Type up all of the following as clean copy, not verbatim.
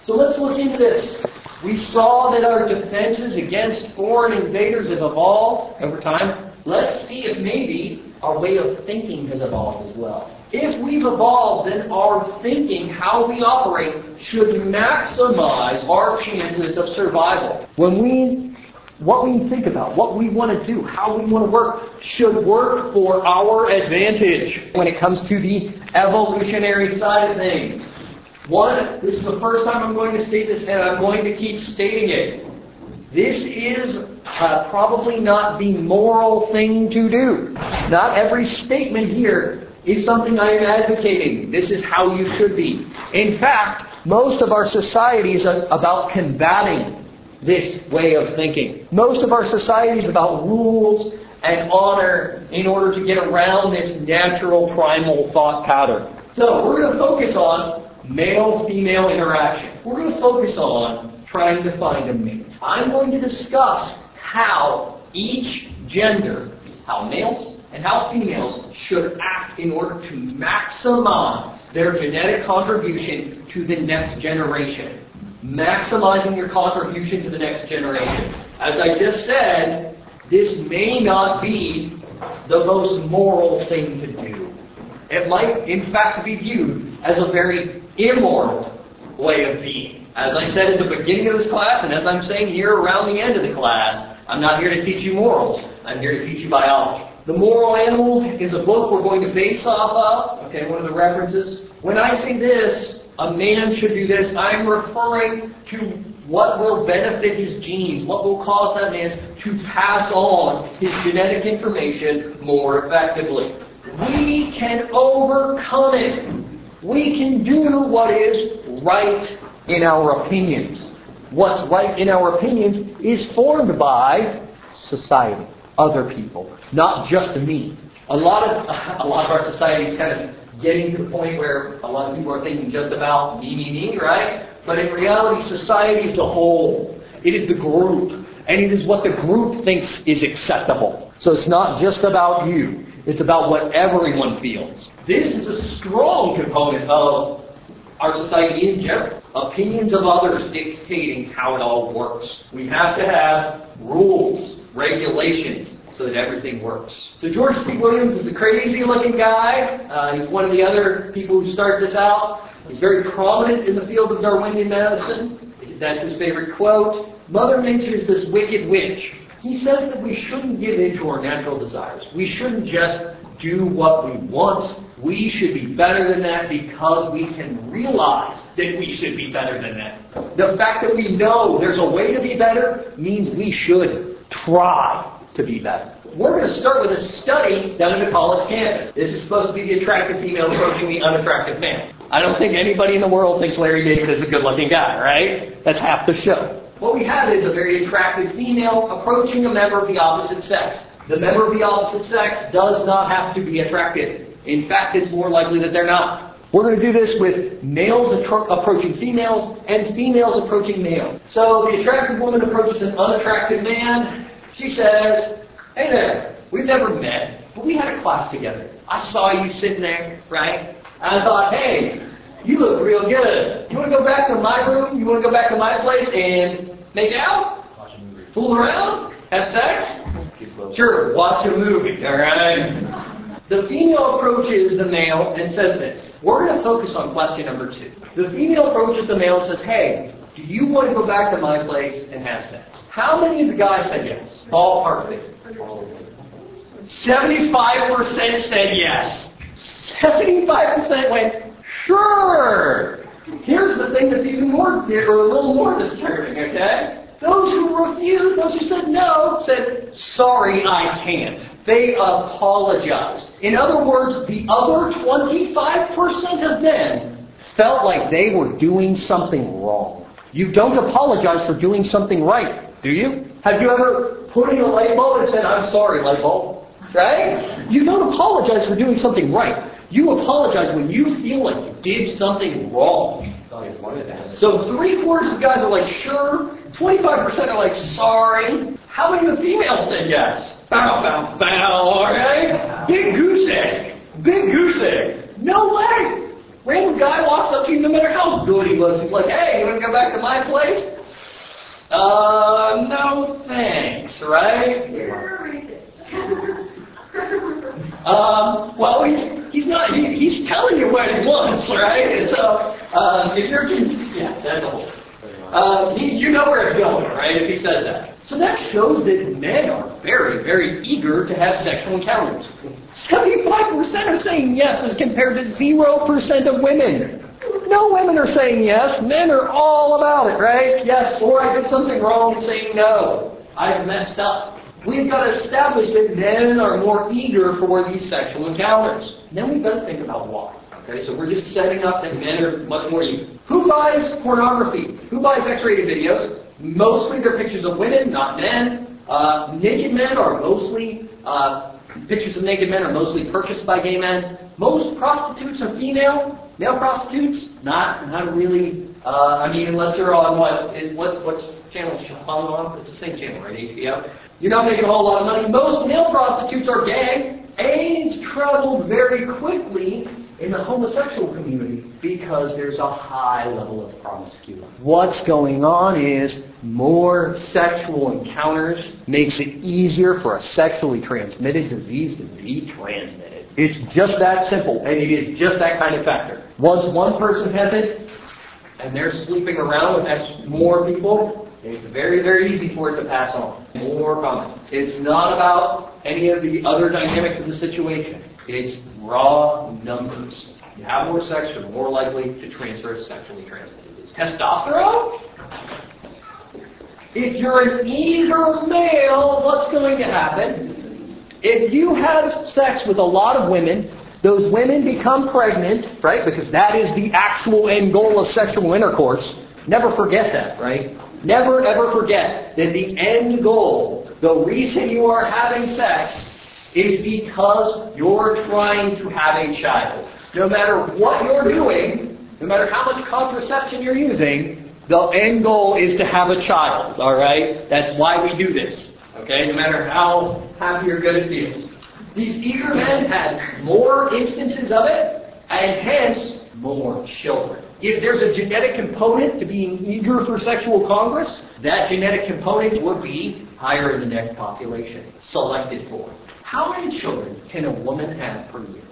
So let's look into this. We saw that our defenses against foreign invaders have evolved over time. Let's see if maybe our way of thinking has evolved as well. If we've evolved, then our thinking, how we operate, should maximize our chances of survival. What we think about, what we want to do, how we want to work, should work for our advantage when it comes to the evolutionary side of things. One, this is the first time I'm going to state this, and I'm going to keep stating it. This is probably not the moral thing to do. Not every statement here is something I am advocating. This is how you should be. In fact, most of our society is about combating this way of thinking. Most of our society is about rules and honor in order to get around this natural primal thought pattern. So we're going to focus on male-female interaction. We're going to focus on trying to find a mate. I'm going to discuss how each gender, how males and how females should act in order to maximize their genetic contribution to the next generation. Maximizing your contribution to the next generation. As I just said, this may not be the most moral thing to do. It might, in fact, be viewed as a very immoral way of being. As I said at the beginning of this class, and as I'm saying here around the end of the class, I'm not here to teach you morals. I'm here to teach you biology. The Moral Animal is a book we're going to base off of. Okay, one of the references. When I say this, a man should do this, I'm referring to what will benefit his genes, what will cause that man to pass on his genetic information more effectively. We can overcome it. We can do what is right in our opinions. What's right in our opinions is formed by society, other people, not just me. A lot of our society is kind of getting to the point where a lot of people are thinking just about me, right? But in reality, society is the whole. It is the group. And it is what the group thinks is acceptable. So it's not just about you. It's about what everyone feels. This is a strong component of our society in general. Opinions of others dictating how it all works. We have to have rules, regulations, so that everything works. So George C. Williams is the crazy-looking guy. He's one of the other people who started this out. He's very prominent in the field of Darwinian medicine. That's his favorite quote. Mother Nature is this wicked witch. He says that we shouldn't give in to our natural desires. We shouldn't just do what we want. We should be better than that because we can realize that we should be better than that. The fact that we know there's a way to be better means we should try to be better. We're going to start with a study down at the college campus. This is supposed to be the attractive female approaching the unattractive man. I don't think anybody in the world thinks Larry David is a good-looking guy, right? That's half the show. What we have is a very attractive female approaching a member of the opposite sex. The member of the opposite sex does not have to be attractive. In fact, it's more likely that they're not. We're going to do this with males approaching females and females approaching males. So the attractive woman approaches an unattractive man. She says, "Hey there, we've never met, but we had a class together. I saw you sitting there, right? And I thought, hey, you look real good. You want to go back to my room? You want to go back to my place and make out? Fool around? Have sex? Sure, watch a movie, all right?" The female approaches the male and says this. We're going to focus on question number 2. The female approaches the male and says, "Hey, do you want to go back to my place and have sex?" How many of the guys said yes? Ballpark figure. 75% said yes. 75% went, sure. Here's the thing that's even more, or a little more disturbing, okay? Those who refused, those who said no, said, "Sorry, I can't." They apologized. In other words, the other 25% of them felt like they were doing something wrong. You don't apologize for doing something right, do you? Have you ever put in a light bulb and said, "I'm sorry, light bulb"? Right? You don't apologize for doing something right. You apologize when you feel like you did something wrong. So 3/4 of guys are like, sure. 25% are like, sorry. How many of the females said yes? Bow, bow, bow, alright? Big goose egg. Big goose egg. No way. Random guy walks up to you, no matter how good he was. He's like, hey, you want to go back to my place? No thanks, right? Well, he's not. He's telling you what he wants, right? So if you're, that's the whole. You know where it's going, right? If he says that. So that shows that men are very, very eager to have sexual encounters. 75% are saying yes as compared to 0% of women. No women are saying yes. Men are all about it, right? Yes, or I did something wrong and saying no. I've messed up. We've got to establish that men are more eager for these sexual encounters. Then we've got to think about why. Okay, so we're just setting up that men are much more eager. Who buys pornography? Who buys X-rated videos? Mostly they're pictures of women, not men. Naked men are mostly, pictures of naked men are mostly purchased by gay men. Most prostitutes are female. Male prostitutes, not really. Unless they're on what channel is following on? It's the same channel, right? HBO. You're not making a whole lot of money. Most male prostitutes are gay. AIDS traveled very quickly in the homosexual community because there's a high level of promiscuity. What's going on is more sexual encounters makes it easier for a sexually transmitted disease to be transmitted. It's just that simple, and it is just that kind of factor. Once one person has it, and they're sleeping around with more people, it's very, very easy for it to pass on. More common. It's not about any of the other dynamics of the situation. It's raw numbers. You have more sex, you're more likely to transfer a sexually transmitted disease. Testosterone? If you're an eager male, what's going to happen? If you have sex with a lot of women, those women become pregnant, right? Because that is the actual end goal of sexual intercourse. Never forget that, right? Never ever forget that the end goal, the reason you are having sex, is because you're trying to have a child. No matter what you're doing, no matter how much contraception you're using, the end goal is to have a child, all right? That's why we do this, okay? No matter how happy or good it feels. These eager men had more instances of it, and hence, more children. If there's a genetic component to being eager for sexual congress, that genetic component would be higher in the next population, selected for. How many children can a woman have per year?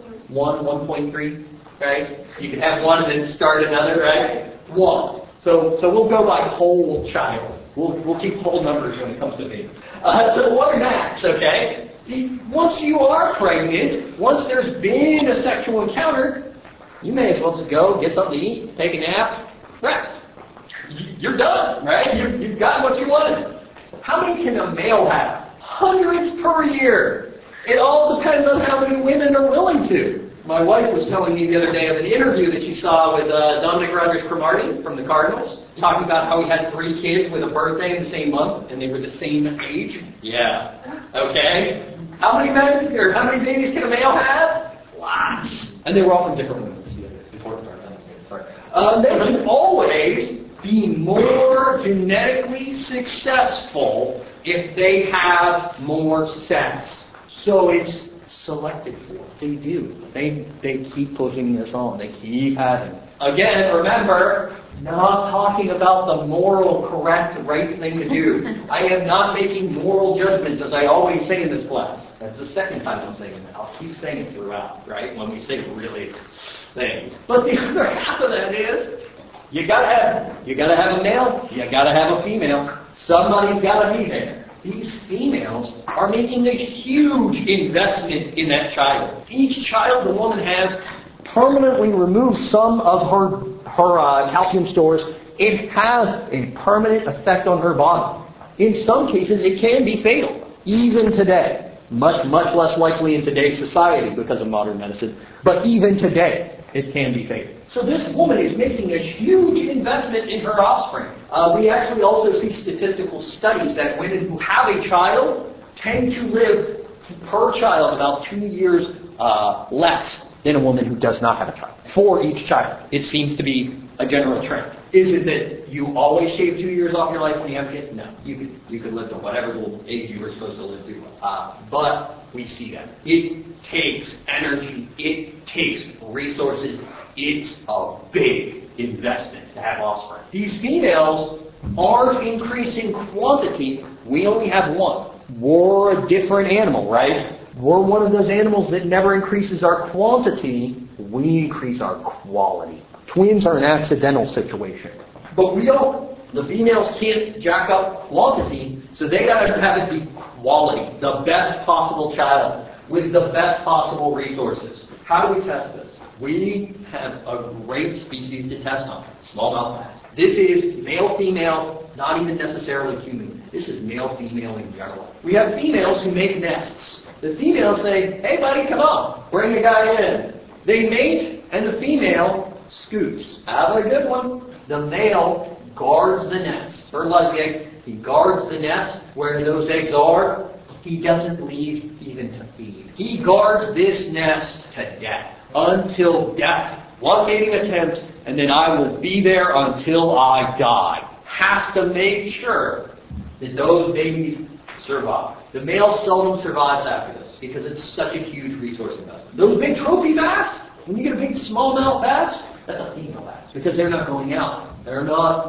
1.3, right? You can have one and then start another, right? 1. So we'll go by whole child. We'll keep whole numbers when it comes to baby. So 1 max, okay? Once you are pregnant, once there's been a sexual encounter, you may as well just go, get something to eat, take a nap, rest. You're done, right? You've got what you wanted. How many can a male have? Hundreds per year. It all depends on how many women are willing to. My wife was telling me the other day of an interview that she saw with Dominic Rodgers-Cromartie from the Cardinals, talking about how he had 3 kids with a birthday in the same month, and they were the same age. Yeah. Okay. How many men, or how many babies can a male have? Lots. And they were all from different women. That's the other important part. Sorry. They can always be more genetically successful if they have more sex. So it's selected for. They do. They keep pushing this on. They keep having. Again, remember, not talking about the moral, correct, right thing to do. I am not making moral judgments, as I always say in this class. That's the second time I'm saying that. I'll keep saying it throughout, right? When we say really things. But the other half of that is, you gotta have a male, you gotta have a female. Somebody's gotta be there. These females are making a huge investment in that child. Each child the woman has permanently removes some of her calcium stores. It has a permanent effect on her body. In some cases, it can be fatal, even today. Much, much less likely in today's society because of modern medicine. But even today, it can be fatal. So this woman is making a huge investment in her offspring. We actually also see statistical studies that women who have a child tend to live per child about 2 years less than a woman who does not have a child. For each child. It seems to be a general trend. Is it that you always shave 2 years off your life when you have kids? No. You could live to whatever the age you were supposed to live to. But we see that. It takes energy. It takes resources. It's a big investment to have offspring. These females aren't increasing quantity. We only have one. We're a different animal, right? We're one of those animals that never increases our quantity. We increase our quality. Twins are an accidental situation. But we don't. The females can't jack up quantity, so they got to have it be quality. The best possible child with the best possible resources. How do we test this? We have a great species to test on. Smallmouth bass. This is male-female, not even necessarily human. This is male-female in general. We have females who make nests. The females say, hey buddy, come on, bring the guy in. They mate, and the female scoots. Have a good one. The male guards the nest. Fertilizes the eggs. He guards the nest where those eggs are. He doesn't leave even to feed. He guards this nest to death. Until death. One mating attempt, and then I will be there until I die. Has to make sure that those babies survive. The male seldom survives after this because it's such a huge resource investment. Those big trophy bass, when you get a big smallmouth bass, that's a female bass because they're not going out. They're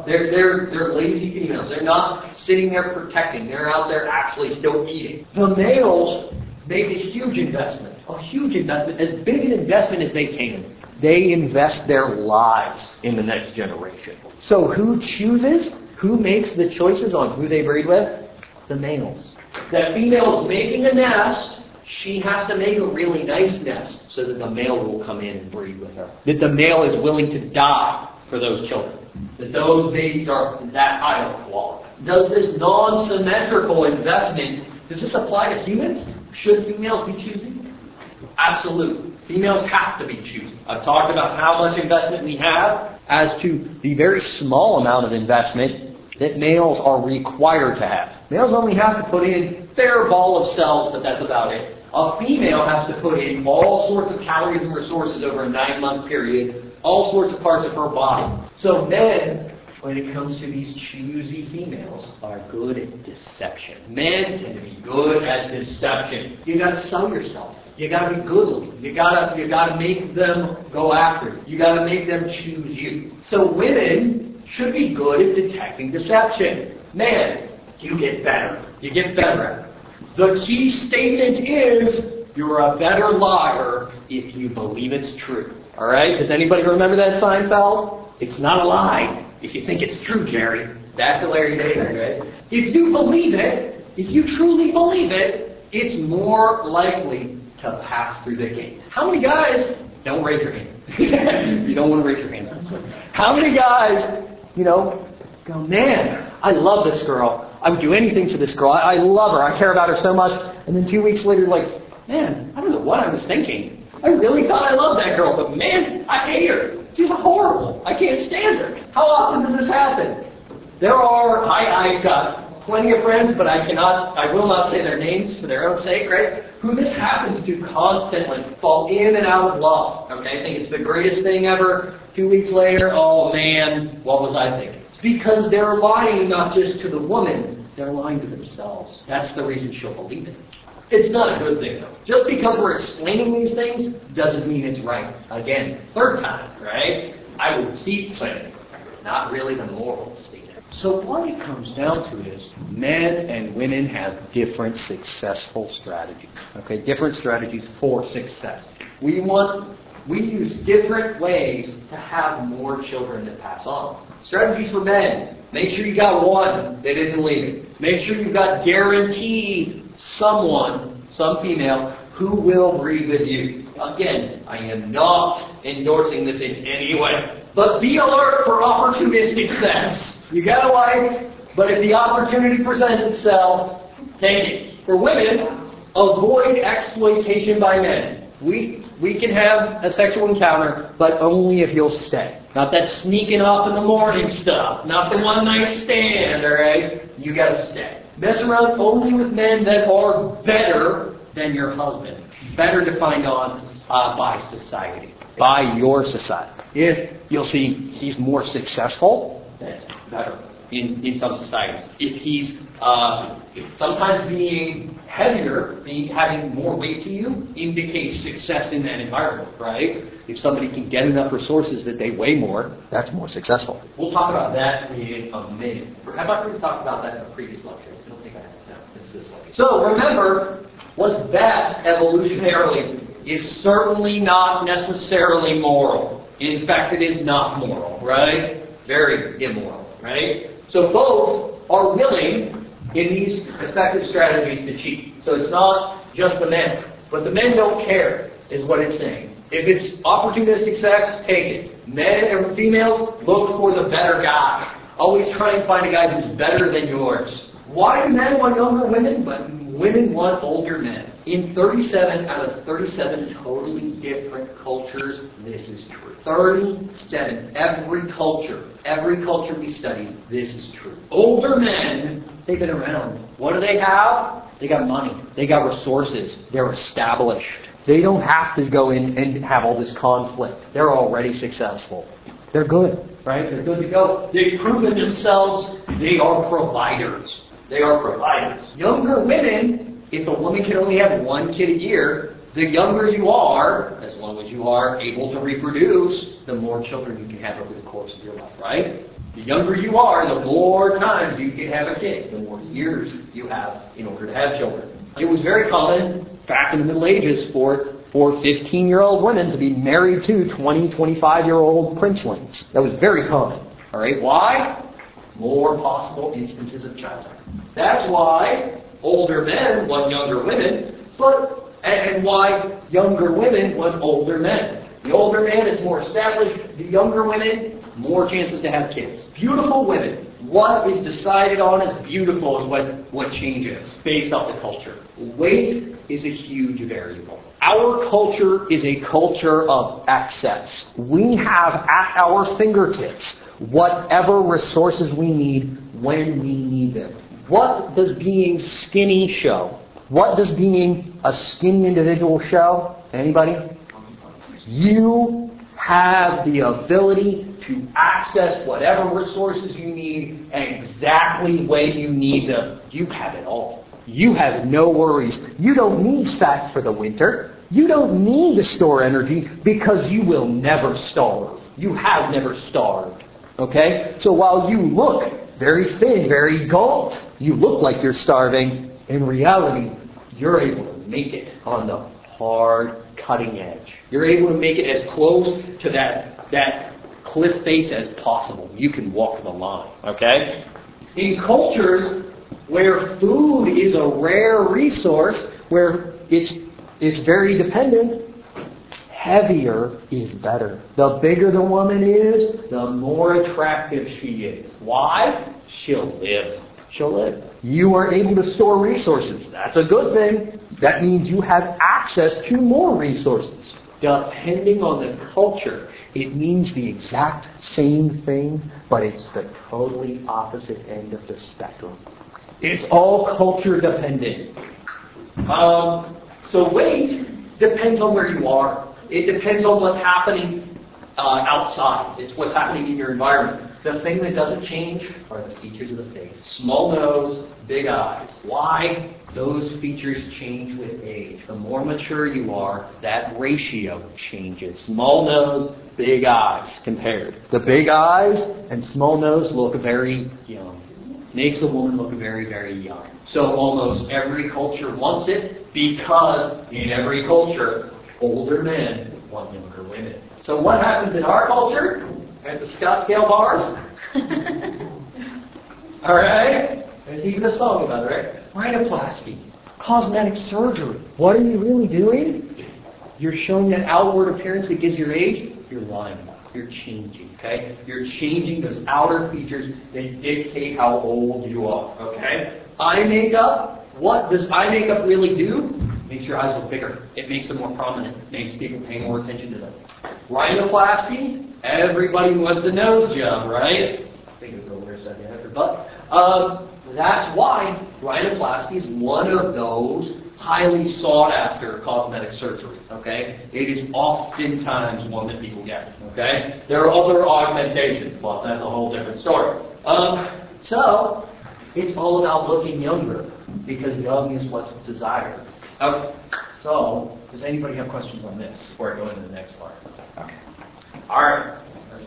lazy females. They're not sitting there protecting. They're out there actually still eating. The males make a huge investment. A huge investment, as big an investment as they can. They invest their lives in the next generation. So who chooses? Who makes the choices on who they breed with? The males. That female is making a nest. She has to make a really nice nest so that the male will come in and breed with her. That the male is willing to die for those children. That those babies are that high of quality. Does this non-symmetrical investment, does this apply to humans? Should females be choosing? Absolutely. Females have to be choosing. I've talked about how much investment we have as to the very small amount of investment that males are required to have. Males only have to put in their ball of cells, but that's about it. A female has to put in all sorts of calories and resources over a 9-month period, all sorts of parts of her body. So men, when it comes to these choosy females, are good at deception. Men tend to be good at deception. You got to sell yourself. You got to be good looking. You got to make them go after you. You got to make them choose you. So women should be good at detecting deception. Men, you get better. You get better at it. The key statement is you're a better liar if you believe it's true. All right? Does anybody remember that Seinfeld? It's not a lie if you think it's true, Jerry. That's Larry David, right? If you believe it, if you truly believe it, it's more likely to pass through the gate. How many guys, don't raise your hand. You don't want to raise your hands. How many guys, go, man, I love this girl. I would do anything for this girl. I love her. I care about her so much. And then 2 weeks later, you're like, man, I don't know what I was thinking. I really thought I loved that girl, but man, I hate her. She's horrible. I can't stand her. How often does this happen? I've got plenty of friends, but I will not say their names for their own sake, right? Who this happens to constantly fall in and out of love. Okay, I think it's the greatest thing ever. 2 weeks later, oh man, what was I thinking? It's because they're lying not just to the woman, they're lying to themselves. That's the reason she'll believe it. It's not a good thing, though. Just because we're explaining these things doesn't mean it's right. Again, third time, right? I will keep saying it. Not really the moral statement. So what it comes down to is men and women have different successful strategies. Okay, different strategies for success. We use different ways to have more children that pass on. Strategies for men. Make sure you got one that isn't leaving. Make sure you've got guaranteed someone, some female, who will breed with you. Again, I am not endorsing this in any way. But be alert for opportunistic sex. You got a wife, but if the opportunity presents itself, take it. For women, avoid exploitation by men. We can have a sexual encounter, but only if you'll stay. Not that sneaking off in the morning stuff. Not the one-night stand, all right? You got to stay. Mess around only with men that are better than your husband. Better defined on by society. By your society. If you'll see he's more successful, that's better in some societies. If he's sometimes being heavier, having more weight to you, indicates success in that environment, right? If somebody can get enough resources that they weigh more, that's more successful. We'll talk about that in a minute. How about we talk about that in a previous lecture? I don't think I have. No, it's this lecture. So remember, what's best evolutionarily is certainly not necessarily moral. In fact, it is not moral, right? Very immoral, right? So both are willing in these effective strategies to cheat. So it's not just the men. But the men don't care, is what it's saying. If it's opportunistic sex, take it. Men and females, look for the better guy. Always try and find a guy who's better than yours. Why do men want younger women, but women want older men? In 37 out of 37 totally different cultures, this is true. 37. Every culture we study, this is true. Older men, they've been around. What do they have? They got money. They got resources. They're established. They don't have to go in and have all this conflict. They're already successful. They're good, right? They're good to go. They've proven themselves. They are providers. They are providers. Younger women, if a woman can only have one kid a year, the younger you are, as long as you are able to reproduce, the more children you can have over the course of your life, right? The younger you are, the more times you can have a kid, the more years you have in order to have children. It was very common back in the Middle Ages for 15-year-old women to be married to 20, 25-year-old princelings. That was very common. All right, why? More possible instances of childhood. That's why older men want younger women, and why younger women want older men. The older man is more established. The younger women, more chances to have kids. Beautiful women. What is decided on as beautiful is what changes based off the culture. Weight is a huge variable. Our culture is a culture of access. We have at our fingertips whatever resources we need when we need them. What does being skinny show? What does being a skinny individual show? Anybody? You have the ability to access whatever resources you need exactly when you need them. You have it all. You have no worries. You don't need fat for the winter. You don't need to store energy because you will never starve. You have never starved. Okay? So while you look very thin, very gaunt, you look like you're starving, in reality, you're able to make it on the hard cutting edge. You're able to make it as close to that cliff face as possible. You can walk the line. Okay? In cultures where food is a rare resource, where it's very dependent, heavier is better. The bigger the woman is, the more attractive she is. Why? She'll live. She'll live. You are able to store resources. That's a good thing. That means you have access to more resources. Depending on the culture, it means the exact same thing, but it's the totally opposite end of the spectrum. It's all culture dependent. So weight depends on where you are. It depends on what's happening outside. It's what's happening in your environment. The thing that doesn't change are the features of the face. Small nose, big eyes. Why? Those features change with age. The more mature you are, that ratio changes. Small nose, big eyes compared. The big eyes and small nose look very young. Makes a woman look very, very young. So almost every culture wants it because in every culture, older men want younger women. So what happens in our culture at the Scottsdale bars? All right? There's even a song about it, right? Rhinoplasty, cosmetic surgery. What are you really doing? You're showing that outward appearance that gives your age. You're lying about it. You're changing, okay? You're changing those outer features that dictate how old you are, okay? Eye makeup, what does eye makeup really do? Makes your eyes look bigger. It makes them more prominent. Makes people pay more attention to them. Rhinoplasty, everybody wants a nose job, right? I think it's over a second after. But that's why rhinoplasty is one of those highly sought after cosmetic surgeries. Okay, it is oftentimes one that people get. Okay, there are other augmentations, but that's a whole different story. So it's all about looking younger because young is what's desired. Okay, so does anybody have questions on this before I go into the next part? Okay, all right.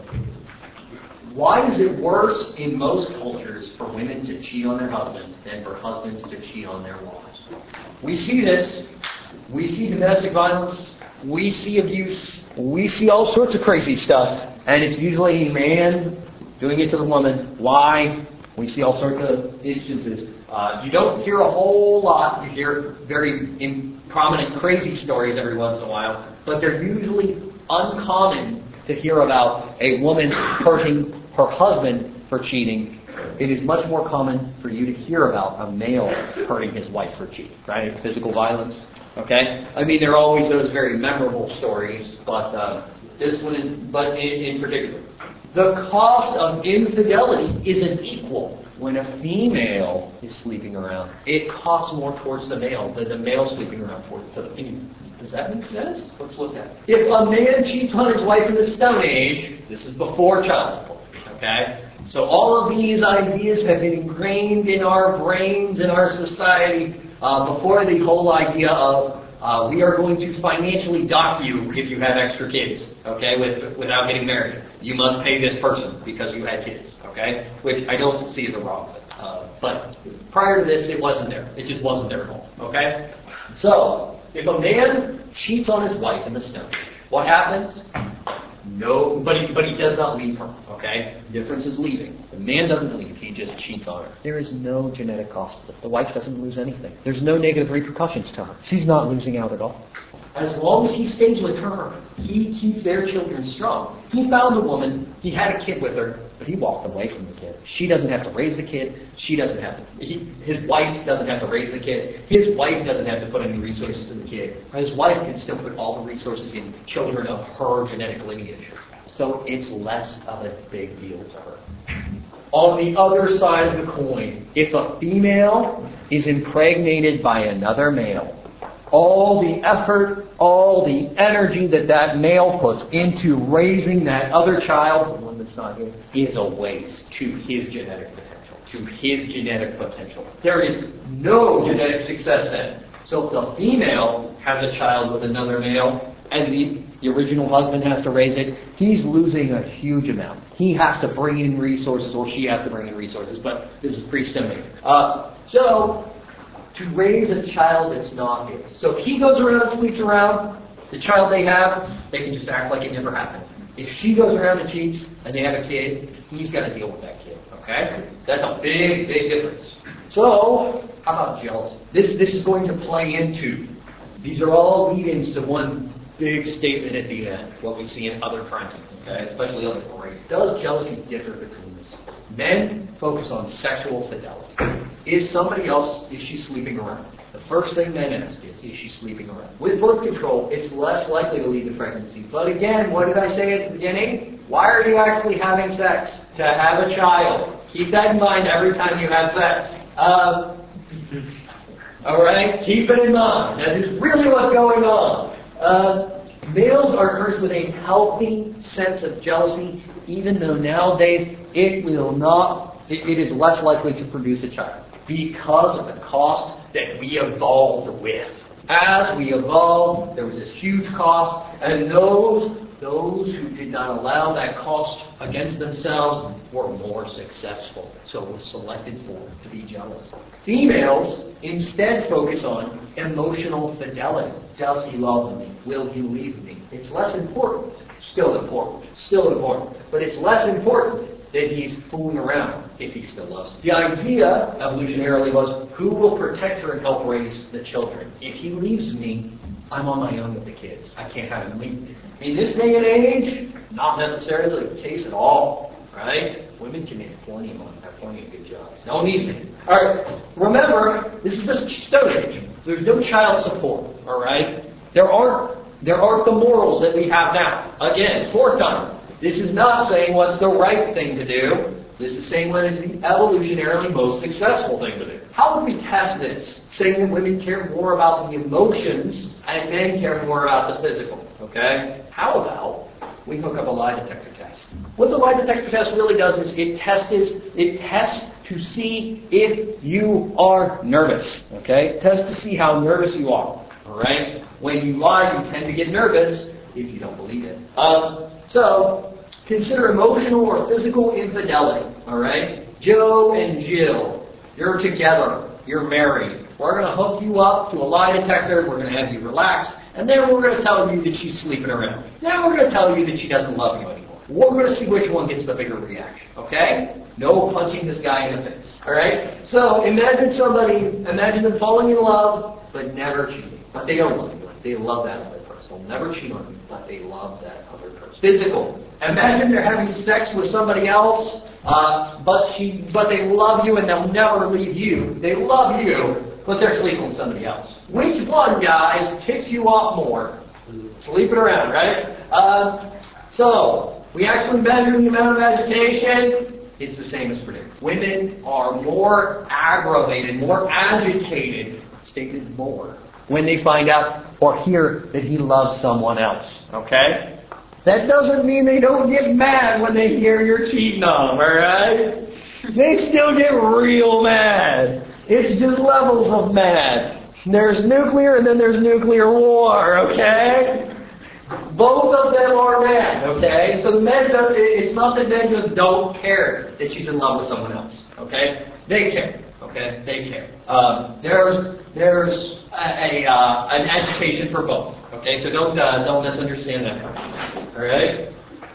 Why is it worse in most cultures for women to cheat on their husbands than for husbands to cheat on their wives? We see this. We see domestic violence. We see abuse. We see all sorts of crazy stuff. And it's usually a man doing it to the woman. Why? We see all sorts of instances. You don't hear a whole lot. You hear very prominent crazy stories every once in a while. But they're usually uncommon to hear about a woman hurting her husband for cheating. It is much more common for you to hear about a male hurting his wife for cheating, right? Physical violence, okay? I mean, there are always those very memorable stories, but this one, in particular. The cost of infidelity isn't equal. When a female is sleeping around, it costs more towards the male than the male sleeping around to the female. Does that make sense? Let's look at it. If a man cheats on his wife in the Stone Age, this is before child support. Okay? So all of these ideas have been ingrained in our brains, in our society, before the whole idea of we are going to financially dock you if you have extra kids, okay, without getting married. You must pay this person because you had kids, okay? Which I don't see as a wrong. But prior to this, it wasn't there. It just wasn't there at all, okay? So, if a man cheats on his wife in the Stone Age, what happens? No, but he does not leave her, okay? The difference is leaving. The man doesn't leave, he just cheats on her. There is no genetic cost to it. The wife doesn't lose anything. There's no negative repercussions to her. She's not losing out at all. As long as he stays with her, he keeps their children strong. He found a woman, he had a kid with her, but he walked away from the kid. She doesn't have to raise the kid. She doesn't have to. His wife doesn't have to raise the kid. His wife doesn't have to put any resources to the kid. His wife can still put all the resources in children of her genetic lineage. So it's less of a big deal to her. On the other side of the coin, if a female is impregnated by another male, all the effort, all the energy that male puts into raising that other child, the one that's not here, is a waste to his genetic potential. There is no genetic success then. So if the female has a child with another male and the original husband has to raise it, he's losing a huge amount. He has to bring in resources, or she has to bring in resources, but this is pre-Stone Age. So to raise a child that's not his. So if he goes around and sleeps around, the child they have, they can just act like it never happened. If she goes around and cheats and they have a kid, he's got to deal with that kid. Okay? That's a big, big difference. So, how about jealousy? This is going to play into, these are all lead-ins to one big statement at the end, what we see in other crimes, okay? Especially other rape. Does jealousy differ between us? Men focus on sexual fidelity. Is she sleeping around? The first thing men ask is she sleeping around? With birth control, it's less likely to lead to pregnancy. But again, what did I say at the beginning? Why are you actually having sex? To have a child. Keep that in mind every time you have sex. Alright? Keep it in mind. That is really what's going on. Males are cursed with a healthy sense of jealousy, even though nowadays it is less likely to produce a child because of the cost that we evolved with. As we evolved, there was this huge cost, and those who did not allow that cost against themselves were more successful. So it was selected for to be jealous. Females instead focus on emotional fidelity. Does he love me? Will he leave me? It's less important. Still important. But it's less important that he's fooling around if he still loves her. The idea, evolutionarily, was who will protect her and help raise the children? If he leaves me, I'm on my own with the kids. I can't have him leave me. In this day and age, not necessarily the case at all, right? Women can make plenty of money, have plenty of good jobs. No need me. All right, remember, this is the Stone Age. There's no child support, all right? There aren't the morals that we have now. Again, fourth time. This is not saying what's the right thing to do. This is saying what is the evolutionarily most successful thing to do. How would we test this? Saying that women care more about the emotions and men care more about the physical. Okay? How about we hook up a lie detector test? What the lie detector test really does is it tests to see if you are nervous. Okay? It tests to see how nervous you are. Alright? When you lie, you tend to get nervous if you don't believe it. So, consider emotional or physical infidelity. Alright? Joe and Jill, you're together. You're married. We're going to hook you up to a lie detector. We're going to have you relax. And then we're going to tell you that she's sleeping around. Then we're going to tell you that she doesn't love you anymore. We're going to see which one gets the bigger reaction. Okay? No punching this guy in the face. Alright? So imagine them falling in love, but never cheating. But they don't love you. They love that other person. They'll never cheat on you, but they love that other person. Physical. Imagine they're having sex with somebody else, but they love you and they'll never leave you. They love you, but they're sleeping with somebody else. Which one, guys, ticks you off more? Sleeping around, right? So, we actually measure the amount of agitation. It's the same as predicted. Women are more aggravated, more agitated, stated more, when they find out or hear that he loves someone else. Okay? That doesn't mean they don't get mad when they hear you're cheating on them, alright? They still get real mad. It's just levels of mad. There's nuclear and then there's nuclear war, okay? Both of them are mad, okay? So the men, it's not that men just don't care that she's in love with someone else, okay? They care, okay? They care. There's an agitation for both, okay? So don't misunderstand that. All right?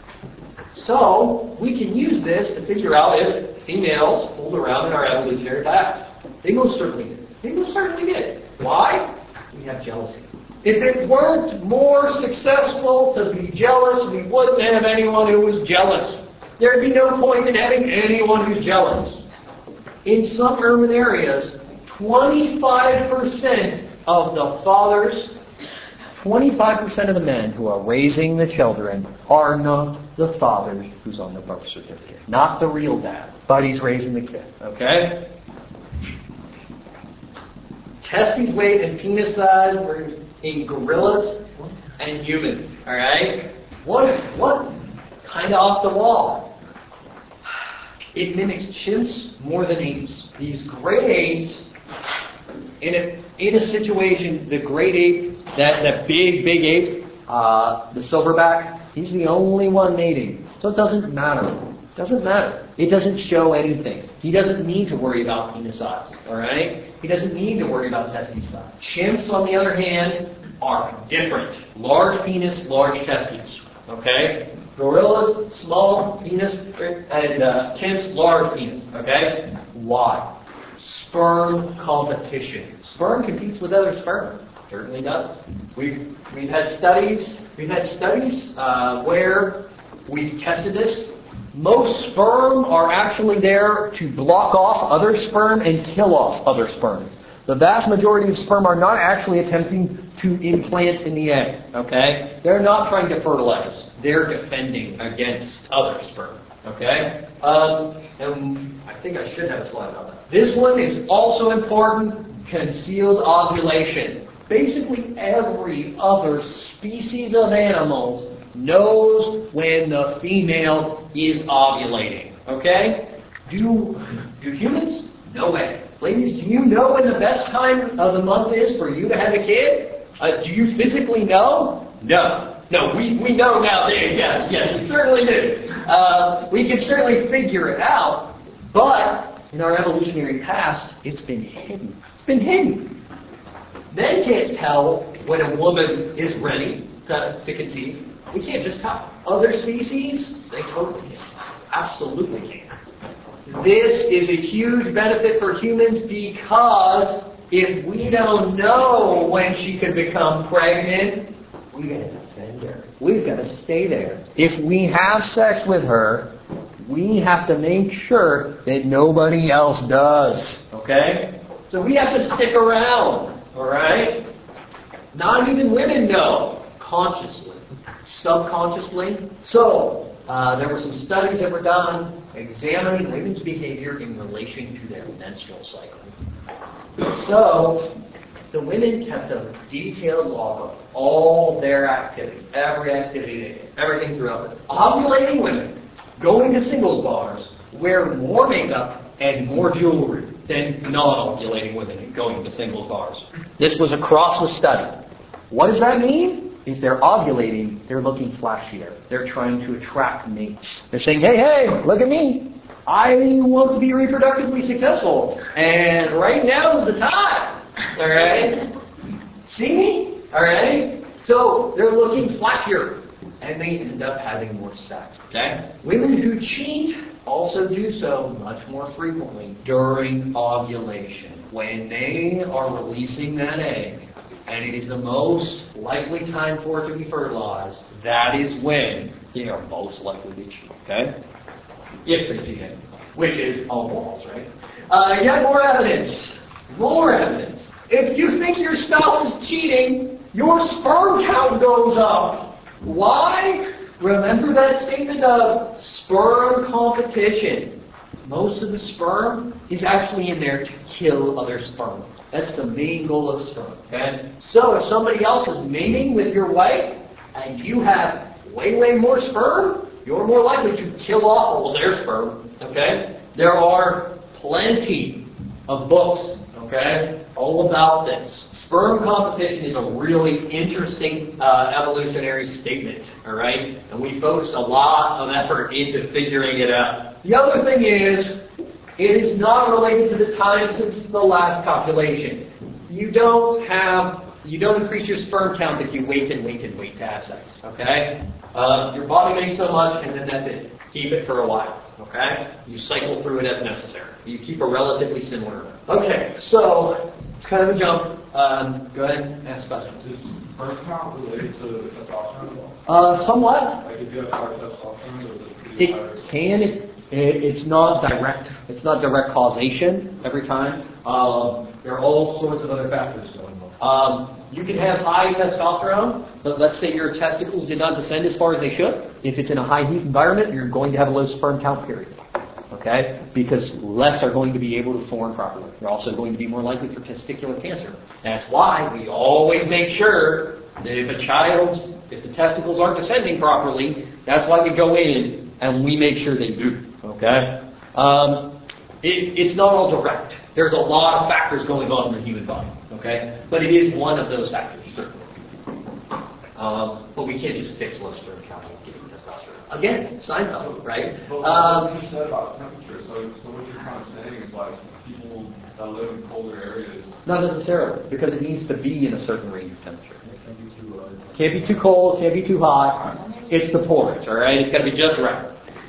So, we can use this to figure out if females hold around in our evolutionary past. They most certainly did. They most certainly did. Why? We have jealousy. If it weren't more successful to be jealous, we wouldn't have anyone who was jealous. There'd be no point in having anyone who's jealous. In some urban areas, 25% of the fathers, 25% of the men who are raising the children are not the father who's on the birth certificate. Not the real dad, but he's raising the kid. Okay? Testes weight and penis size were in gorillas and humans. Alright? What kind of off the wall? It mimics chimps more than apes. These great apes, in a situation, the great ape, that big ape, the silverback, he's the only one mating. So it doesn't matter. It doesn't matter. It doesn't show anything. He doesn't need to worry about penis size. Alright? He doesn't need to worry about testes size. Chimps, on the other hand, are different. Large penis, large testes. Okay? Gorillas, small penis, and chimps, large penis. Okay? Why? Sperm competition. Sperm competes with other sperm. Certainly does. We've had studies. Where we've tested this. Most sperm are actually there to block off other sperm and kill off other sperm. The vast majority of sperm are not actually attempting to implant in the egg. Okay? They're not trying to fertilize. They're defending against other sperm. Okay? And I think I should have a slide on that. This one is also important. Concealed ovulation. Basically every other species of animals knows when the female is ovulating. Okay? Do humans? No way. Ladies, do you know when the best time of the month is for you to have a kid? Do you physically know? No. No, we know nowadays. Yes, we certainly do. We can certainly figure it out, but in our evolutionary past, it's been hidden. It's been hidden. Men can't tell when a woman is ready to conceive. We can't just tell. Other species, they totally can. Absolutely can. This is a huge benefit for humans because if we don't know when she could become pregnant, we've got to defend her. We've got to stay there. If we have sex with her, we have to make sure that nobody else does. Okay? So we have to stick around. Alright? Not even women know. Consciously. Subconsciously. So, there were some studies that were done examining women's behavior in relation to their menstrual cycle. So, the women kept a detailed log of all their activities, every activity they did, everything throughout it. Ovulating women, going to singles bars, wear more makeup and more jewelry than non-ovulating women and going to singles bars. This was across the study. What does that mean? If they're ovulating, they're looking flashier. They're trying to attract mates. They're saying, hey, look at me. I want to be reproductively successful. And right now is the time. All right? See me? All right? So they're looking flashier. And they end up having more sex. Okay? Women who cheat also do so much more frequently during ovulation. When they are releasing that egg, and it is the most likely time for it to be fertilized, that is when they are most likely to cheat. Okay? If they cheat, which is all balls, right? Yet more evidence. More evidence. If you think your spouse is cheating, your sperm count goes up. Why? Remember that statement of sperm competition. Most of the sperm is actually in there to kill other sperm. That's the main goal of sperm. Okay? So if somebody else is mating with your wife and you have way more sperm, you're more likely to kill off all their sperm. Okay? There are plenty of books, okay, all about this. Sperm competition is a really interesting evolutionary statement, all right? And we focused a lot of effort into figuring it out. The other thing is, it is not related to the time since the last copulation. You don't increase your sperm count if you wait to have sex, okay? Your body makes so much, and then that's it. Keep it for a while, okay? You cycle through it as necessary. You keep a relatively similar amount. Okay, so it's kind of a jump. Go ahead and ask questions. Is sperm count related to testosterone? Somewhat. Like if you have higher testosterone, does it It can. It's not direct. It's not direct causation every time. There are all sorts of other factors going on. You can have high testosterone, but let's say your testicles did not descend as far as they should. If it's in a high heat environment, you're going to have a low sperm count period. Okay? Because less are going to be able to form properly. You're also going to be more likely for testicular cancer. That's why we always make sure that if the testicles aren't descending properly, that's why we go in and we make sure they do. Okay? It's not all direct. There's a lot of factors going on in the human body. Okay? But it is one of those factors, certainly. But we can't just fix low sperm count and give testosterone. Again, Seinfeld, right? But you said about temperature, so what you're kind of saying is like people that live in colder areas. Not necessarily, because it needs to be in a certain range of temperature. Can't be too cold, can't be too hot. It's the porridge, all right? It's got to be just right.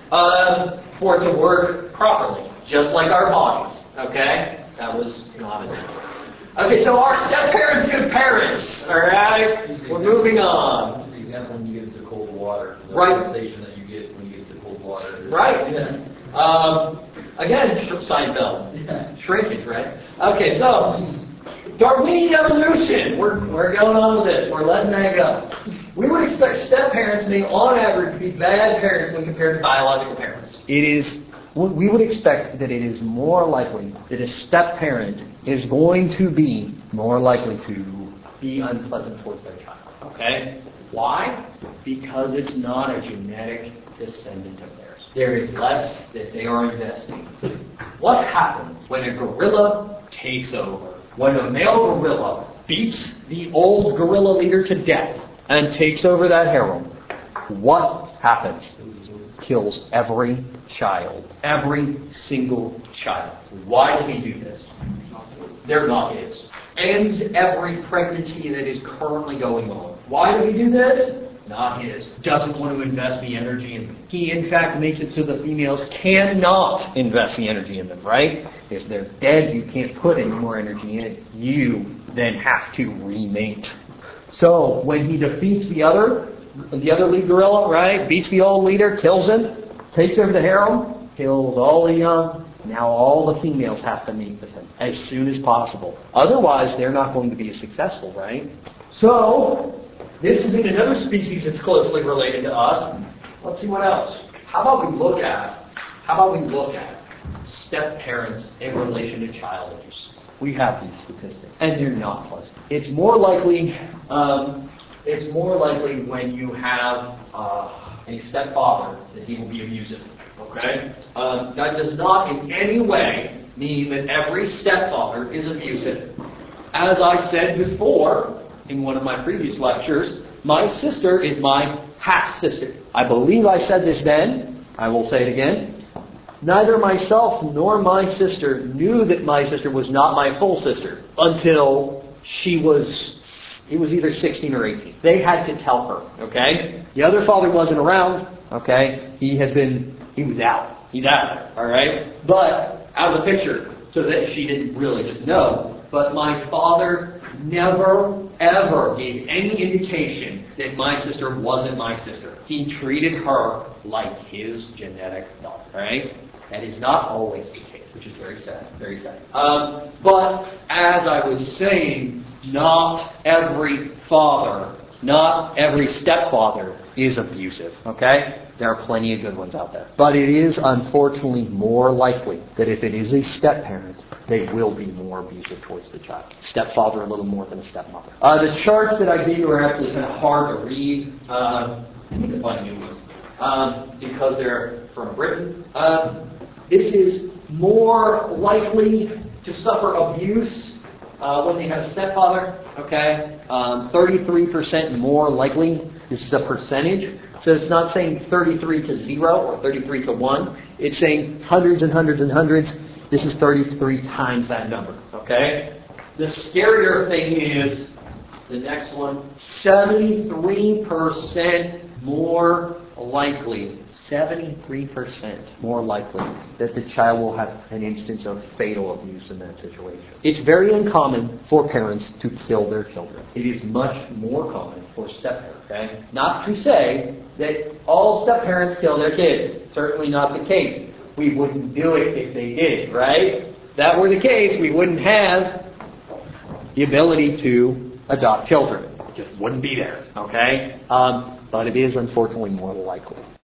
For it to work properly, just like our bodies, okay? That was not it. Okay, so our step-parents, good parents, all right? We're moving on. That's the example when you get into cold water. The Right. sensation that you get when you get into cold water. Right. Yeah. Again, Seinfeld. Yeah. Shrinkage, right? Okay, so Darwinian evolution. We're going on with this. We're letting that go. We would expect step-parents may, on average, be bad parents when compared to biological parents. We would expect that it is more likely that a step-parent is going to be more likely to be unpleasant towards their child. Okay? Why? Because it's not a genetic descendant of theirs. There is less that they are investing. What happens when a gorilla takes over? When a male gorilla beats the old gorilla leader to death and takes over that harem, what happens? Kills every child. Every single child. Why does he do this? They're not his. Ends every pregnancy that is currently going on. Why does he do this? Not his. Doesn't want to invest the energy in them. He, in fact, makes it so the females cannot invest the energy in them, right? If they're dead, you can't put any more energy in it. You then have to remate. So, when he defeats the other lead gorilla, right? Beats the old leader, kills him, takes over the harem, kills all the young. Now all the females have to mate with him as soon as possible. Otherwise, they're not going to be as successful, right? So, this is in another species that's closely related to us. Let's see what else. How about we look at How about we look at step-parents in relation to child abuse? We have these statistics, and they're not pleasant. It's more likely when you have a stepfather that he will be abusive. Okay? That does not in any way mean that every stepfather is abusive. As I said before in one of my previous lectures, my sister is my half-sister. I believe I said this then. I will say it again. Neither myself nor my sister knew that my sister was not my full sister until it was either 16 or 18. They had to tell her, okay? The other father wasn't around, okay? He was out. He's out, all right? But out of the picture, so that she didn't really just know. But my father never, ever gave any indication that my sister wasn't my sister. He treated her like his genetic daughter, right? That is not always the case, which is very sad, very sad. But as I was saying, not every father, not every stepfather is abusive, okay? There are plenty of good ones out there. But it is unfortunately more likely that if it is a step-parent, they will be more abusive towards the child. Stepfather a little more than a stepmother. The charts that I gave you are actually kind of hard to read. I need to find new ones. Because they're from Britain. This is more likely to suffer abuse when they have a stepfather. Okay, 33% more likely. This is a percentage. So it's not saying 33 to 0 or 33 to 1. It's saying hundreds and hundreds and hundreds. This is 33 times that number. Okay? The scarier thing is the next one. 73% more likely. 73% more likely that the child will have an instance of fatal abuse in that situation. It's very uncommon for parents to kill their children. It is much more common for step-parents. Okay? Not to say that all step-parents kill their kids. Certainly not the case. We wouldn't do it if they did, right? If that were the case, we wouldn't have the ability to adopt children. It just wouldn't be there. Okay? But it is unfortunately more likely.